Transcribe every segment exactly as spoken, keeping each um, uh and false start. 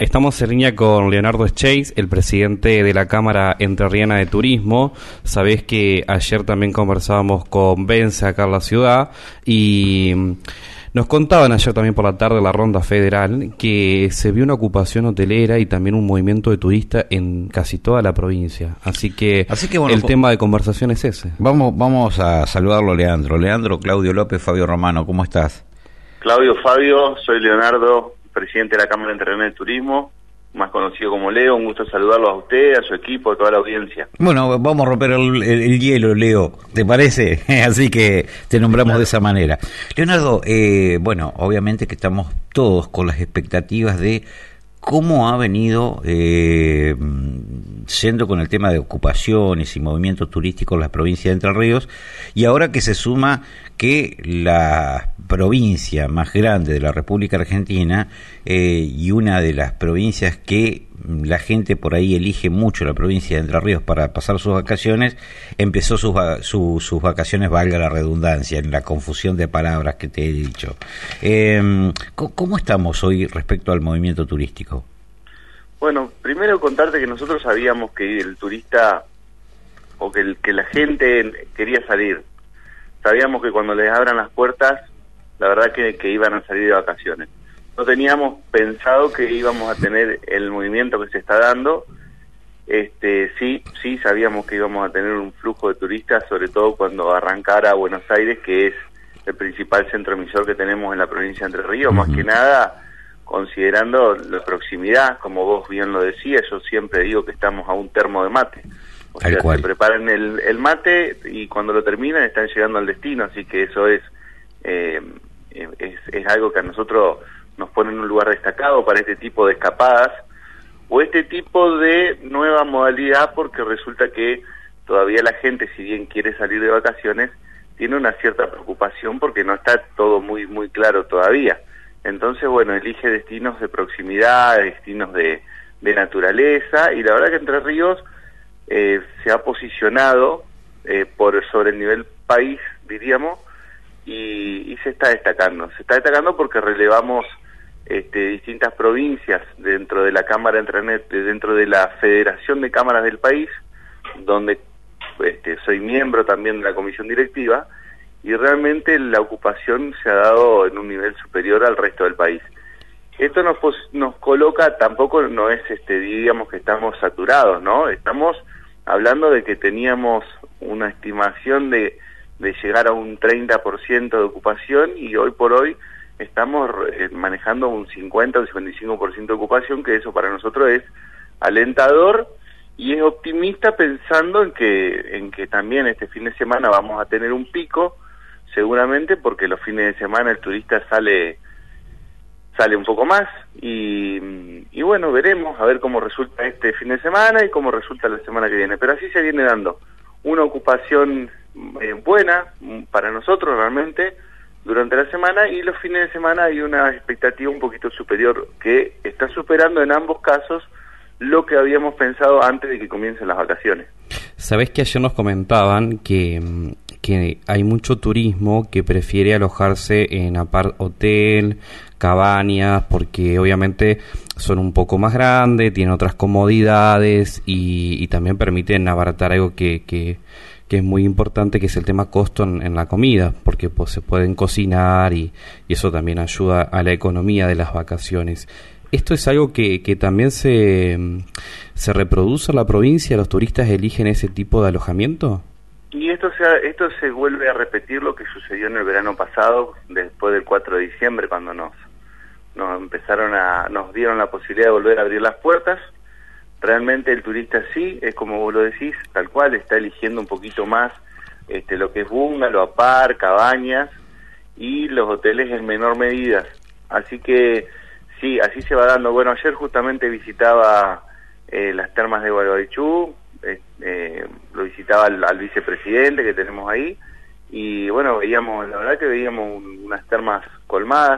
Estamos en línea con Leonardo Scheiss, el presidente de la Cámara Entrerriana de Turismo. Sabés que ayer también conversábamos con Vence acá en la ciudad y nos contaban ayer también por la tarde en la ronda federal que se vio una ocupación hotelera y también un movimiento de turistas en casi toda la provincia. Así que, Así que bueno, el tema de conversación es ese. Vamos, vamos a saludarlo, Leandro. Leandro, Claudio López, Fabio Romano, ¿cómo estás? Claudio, Fabio, soy Leonardo, presidente de la Cámara Entrerriana de Turismo, más conocido como Leo. Un gusto saludarlo a usted, a su equipo, a toda la audiencia. Bueno, vamos a romper el, el, el hielo, Leo, ¿te parece? Así que te nombramos claro. de esa manera. Leonardo, eh, bueno, obviamente que estamos todos con las expectativas de cómo ha venido eh, siendo con el tema de ocupaciones y movimientos turísticos en la provincia de Entre Ríos, y ahora que se suma que la provincia más grande de la República Argentina eh, y una de las provincias que la gente por ahí elige mucho, la provincia de Entre Ríos, para pasar sus vacaciones, empezó sus, su, sus vacaciones, valga la redundancia, en la confusión de palabras que te he dicho. Eh, ¿Cómo estamos hoy respecto al movimiento turístico? Bueno, primero contarte que nosotros sabíamos que el turista, o que, el, que la gente quería salir. Sabíamos que cuando les abran las puertas, la verdad que, que iban a salir de vacaciones. No teníamos pensado que íbamos a tener el movimiento que se está dando. Este, sí, sí sabíamos que íbamos a tener un flujo de turistas, sobre todo cuando arrancara Buenos Aires, que es el principal centro emisor que tenemos en la provincia de Entre Ríos, uh-huh. más que nada considerando la proximidad, como vos bien lo decías. Yo siempre digo que estamos a un termo de mate. O sea, se preparan el, el mate y cuando lo terminan están llegando al destino, así que eso es, eh, es, es algo que a nosotros nos pone en un lugar destacado para este tipo de escapadas o este tipo de nueva modalidad, porque resulta que todavía la gente, si bien quiere salir de vacaciones, tiene una cierta preocupación porque no está todo muy muy claro todavía. Entonces, bueno, elige destinos de proximidad, destinos de, de naturaleza, y la verdad que Entre Ríos eh, se ha posicionado eh, por sobre el nivel país, diríamos, y, y se está destacando. Se está destacando porque relevamos este, distintas provincias dentro de la Cámara Entrerriana, dentro de la Federación de Cámaras del país, donde este, soy miembro también de la comisión directiva, y realmente la ocupación se ha dado en un nivel superior al resto del país. Esto nos nos coloca, tampoco no es, este diríamos que estamos saturados, ¿no? Estamos hablando de que teníamos una estimación de, de llegar a un treinta por ciento de ocupación, y hoy por hoy estamos eh, manejando un cincuenta o cincuenta y cinco por ciento de ocupación, que eso para nosotros es alentador y es optimista, pensando en que, en que también este fin de semana vamos a tener un pico, seguramente, porque los fines de semana el turista sale sale un poco más, y, y bueno, veremos a ver cómo resulta este fin de semana y cómo resulta la semana que viene, pero así se viene dando una ocupación eh, buena para nosotros realmente durante la semana, y los fines de semana hay una expectativa un poquito superior, que está superando en ambos casos lo que habíamos pensado antes de que comiencen las vacaciones. Sabés que ayer nos comentaban que, que hay mucho turismo que prefiere alojarse en apart hotel, cabañas, porque obviamente son un poco más grandes, tienen otras comodidades y, y también permiten abaratar algo que, que, que es muy importante, que es el tema costo en, en la comida, porque pues se pueden cocinar y, y eso también ayuda a la economía de las vacaciones. ¿Esto es algo que, que también se, se reproduce en la provincia? ¿Los turistas eligen ese tipo de alojamiento? Y esto se, esto se vuelve a repetir lo que sucedió en el verano pasado, después del cuatro de diciembre, cuando nos, nos empezaron a, nos dieron la posibilidad de volver a abrir las puertas. Realmente el turista sí, es como vos lo decís, tal cual, está eligiendo un poquito más este, lo que es bungalow, apart, cabañas, y los hoteles en menor medida. Así que sí, así se va dando. Bueno, ayer justamente visitaba eh, las termas de Gualeguaychú, eh, eh, lo visitaba al, al vicepresidente que tenemos ahí, y bueno, veíamos, la verdad que veíamos un, unas termas colmadas.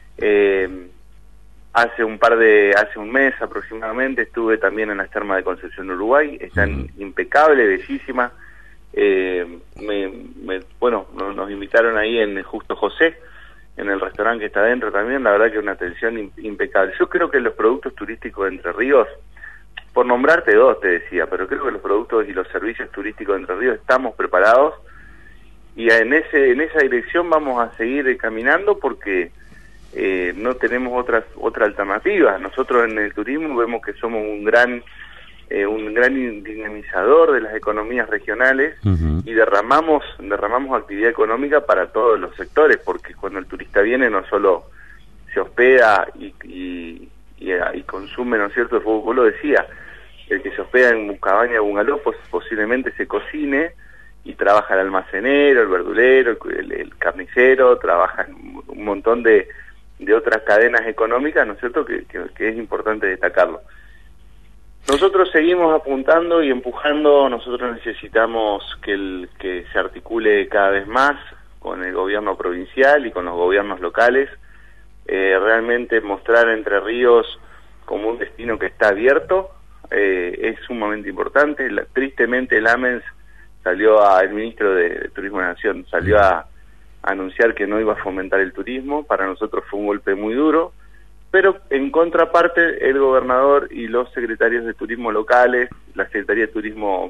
Eh, hace un par de, hace un mes aproximadamente estuve también en las termas de Concepción, Uruguay, están uh-huh. impecables, bellísimas. Eh, me, me, bueno, nos, nos invitaron ahí en Justo José, en el restaurante que está adentro también, la verdad que una atención impecable. Yo creo que los productos turísticos de Entre Ríos, por nombrarte dos te decía, pero creo que los productos y los servicios turísticos de Entre Ríos estamos preparados, y en ese en esa dirección vamos a seguir caminando porque eh, no tenemos otras otra alternativa. Nosotros en el turismo vemos que somos un gran eh, un gran dinamizador de las economías regionales, uh-huh. y derramamos derramamos actividad económica para todos los sectores, porque cuando el turista viene no solo se hospeda y, y, y, y consume, ¿no es cierto? El fútbol lo decía, el que se hospeda en cabaña o bungalow pues, posiblemente se cocine y trabaja el almacenero, el verdulero, el, el carnicero, trabaja un montón de, de otras cadenas económicas, ¿no es cierto?, que, que, que es importante destacarlo. Nosotros seguimos apuntando y empujando, nosotros necesitamos que, el, que se articule cada vez más con el gobierno provincial y con los gobiernos locales, eh, realmente mostrar Entre Ríos como un destino que está abierto, eh, es sumamente importante. La, tristemente el AMENS salió a, el ministro de, de Turismo de la Nación salió a, a anunciar que no iba a fomentar el turismo. Para nosotros fue un golpe muy duro, pero en contraparte el gobernador y los secretarios de turismo locales, la Secretaría de Turismo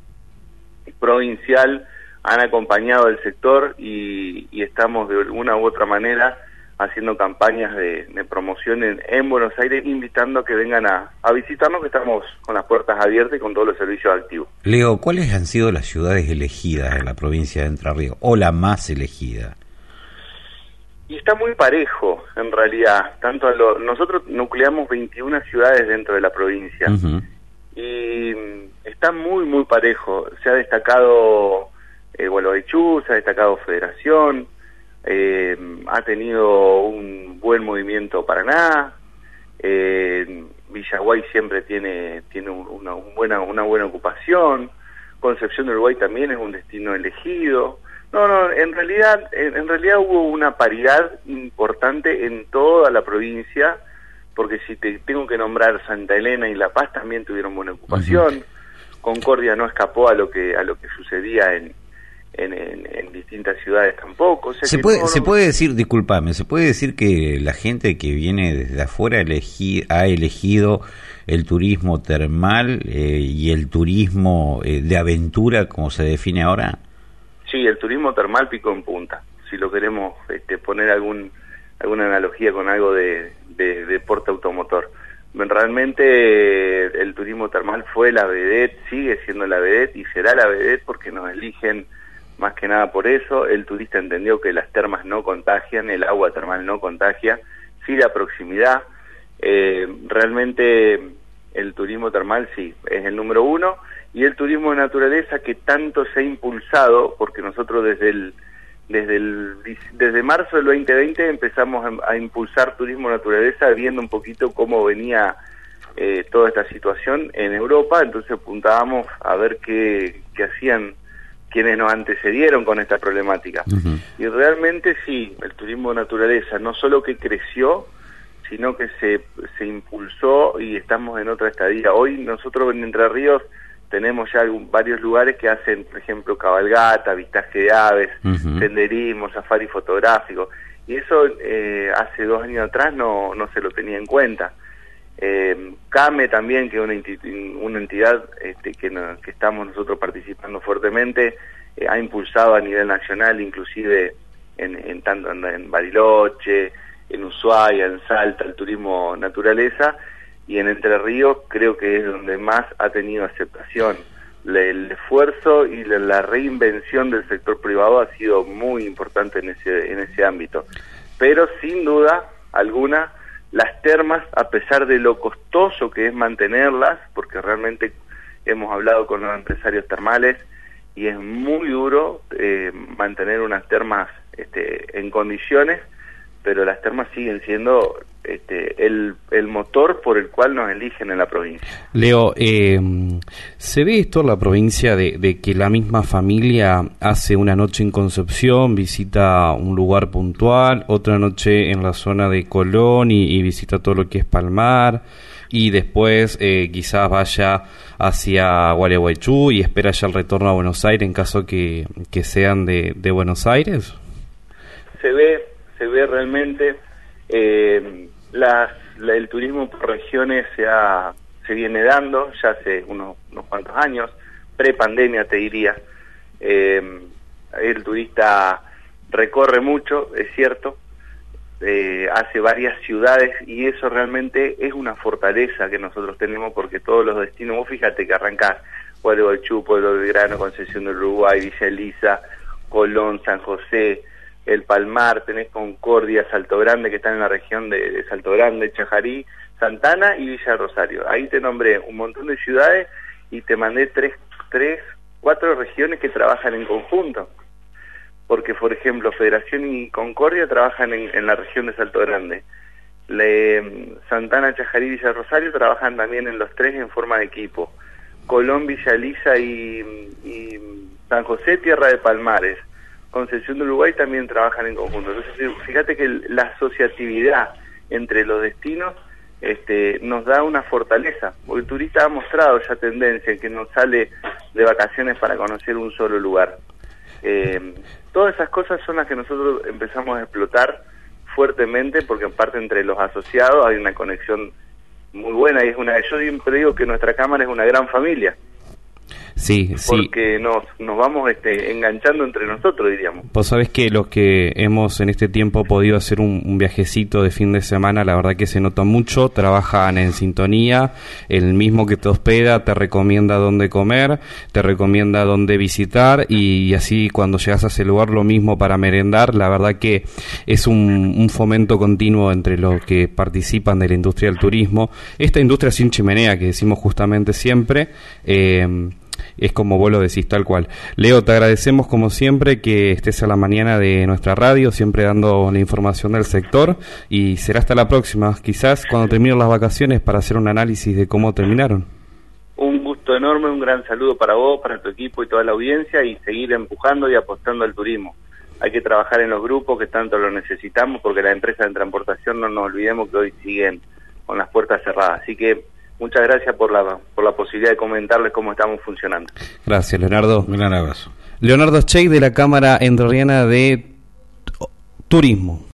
provincial han acompañado al sector y, y estamos de una u otra manera haciendo campañas de, de promoción en, en Buenos Aires, invitando a que vengan a, a visitarnos, que estamos con las puertas abiertas y con todos los servicios activos. Leo, ¿cuáles han sido las ciudades elegidas en la provincia de Entre Ríos, o la más elegida? Y está muy parejo, en realidad. Tanto a lo, nosotros nucleamos veintiuna ciudades dentro de la provincia, uh-huh. y está muy, muy parejo. Se ha destacado eh, Gualeguaychú, se ha destacado Federación, Eh, ha tenido un buen movimiento Paraná, eh, Villaguay siempre tiene tiene una, un buena una buena ocupación, Concepción del Uruguay también es un destino elegido. No, no, en realidad en, en realidad hubo una paridad importante en toda la provincia, porque si te tengo que nombrar Santa Elena y La Paz también tuvieron buena ocupación. Uh-huh. Concordia no escapó a lo que a lo que sucedía en En, en, en distintas ciudades tampoco. O sea, se que puede no, se no... puede decir, discúlpame, se puede decir que la gente que viene desde afuera elegí, ha elegido el turismo termal eh, y el turismo eh, de aventura, como se define ahora. Sí, el turismo termal picó en punta. Si lo queremos este, poner algún alguna analogía con algo de, de, de deporte automotor. Realmente el turismo termal fue la vedette, sigue siendo la vedette y será la vedette porque nos eligen más que nada por eso. El turista entendió que las termas no contagian, el agua termal no contagia, sí la proximidad. Eh, realmente el turismo termal sí, es el número uno, y el turismo de naturaleza que tanto se ha impulsado, porque nosotros desde el desde el desde marzo del veinte veinte empezamos a, a impulsar turismo de naturaleza, viendo un poquito cómo venía eh, toda esta situación en Europa. Entonces apuntábamos a ver qué, qué hacían quienes nos antecedieron con esta problemática. Uh-huh. Y realmente sí, el turismo de naturaleza no solo que creció, sino que se, se impulsó y estamos en otra estadía. Hoy nosotros en Entre Ríos tenemos ya algún, varios lugares que hacen, por ejemplo, cabalgata, avistaje de aves, uh-huh. senderismo, safari fotográfico, y eso eh, hace dos años atrás no, no se lo tenía en cuenta. Eh, CAME también, que es una, enti- una entidad este, que, no, que estamos nosotros participando fuertemente, eh, ha impulsado a nivel nacional, inclusive en, en tanto en, en Bariloche, en Ushuaia, en Salta, el turismo naturaleza, y en Entre Ríos creo que es donde más ha tenido aceptación. Le, el esfuerzo y la, la reinvención del sector privado ha sido muy importante en ese, en ese ámbito. Pero sin duda alguna, las termas, a pesar de lo costoso que es mantenerlas, porque realmente hemos hablado con los empresarios termales y es muy duro eh, mantener unas termas este, en condiciones, pero las termas siguen siendo este, el, el motor por el cual nos eligen en la provincia. Leo, eh, ¿se ve esto en la provincia de, de que la misma familia hace una noche en Concepción, visita un lugar puntual, otra noche en la zona de Colón y, y visita todo lo que es Palmar, y después eh, quizás vaya hacia Gualeguaychú y espera ya el retorno a Buenos Aires en caso que, que sean de, de Buenos Aires? Se ve se ve realmente eh, las, la, el turismo por regiones se, ha, se viene dando ya hace unos, unos cuantos años, pre-pandemia te diría. Eh, el turista recorre mucho, es cierto, eh, hace varias ciudades y eso realmente es una fortaleza que nosotros tenemos porque todos los destinos, vos fíjate que arrancás Pueblo del Chu, Pueblo del Grano, Concepción del Uruguay, Villa Elisa, Colón, San José, El Palmar, tenés Concordia, Salto Grande, que están en la región de, de Salto Grande, Chajarí, Santana y Villa Rosario. Ahí te nombré un montón de ciudades y te mandé tres, tres, cuatro regiones que trabajan en conjunto. Porque, por ejemplo, Federación y Concordia trabajan en, en la región de Salto Grande. Le, Santana, Chajarí y Villa Rosario trabajan también en los tres en forma de equipo. Colón, Villa Elisa y, y San José, Tierra de Palmares. Concepción de Uruguay también trabajan en conjunto. Entonces, fíjate que la asociatividad entre los destinos este, nos da una fortaleza. Porque el turista ha mostrado ya tendencia en que no sale de vacaciones para conocer un solo lugar. Eh, todas esas cosas son las que nosotros empezamos a explotar fuertemente porque en parte entre los asociados hay una conexión muy buena y es una, yo siempre digo que nuestra cámara es una gran familia. Sí, sí. Porque nos, nos vamos este, enganchando entre nosotros, diríamos. Vos sabés que los que hemos en este tiempo podido hacer un, un viajecito de fin de semana, la verdad que se nota mucho, trabajan en sintonía, el mismo que te hospeda te recomienda dónde comer, te recomienda dónde visitar y así cuando llegas a ese lugar lo mismo para merendar, la verdad que es un, un fomento continuo entre los que participan de la industria del turismo, esta industria sin chimenea que decimos justamente siempre, eh, es como vos lo decís, tal cual. Leo, te agradecemos como siempre que estés a la mañana de nuestra radio, siempre dando la información del sector y será hasta la próxima, quizás cuando terminen las vacaciones para hacer un análisis de cómo terminaron. Un gusto enorme, un gran saludo para vos, para tu equipo y toda la audiencia y seguir empujando y apostando al turismo. Hay que trabajar en los grupos que tanto lo necesitamos porque las empresas de transportación no nos olvidemos que hoy siguen con las puertas cerradas, así que muchas gracias por la por la posibilidad de comentarles cómo estamos funcionando. Gracias, Leonardo. Un gran abrazo. Leonardo Schey de la Cámara Entrerriana de Turismo.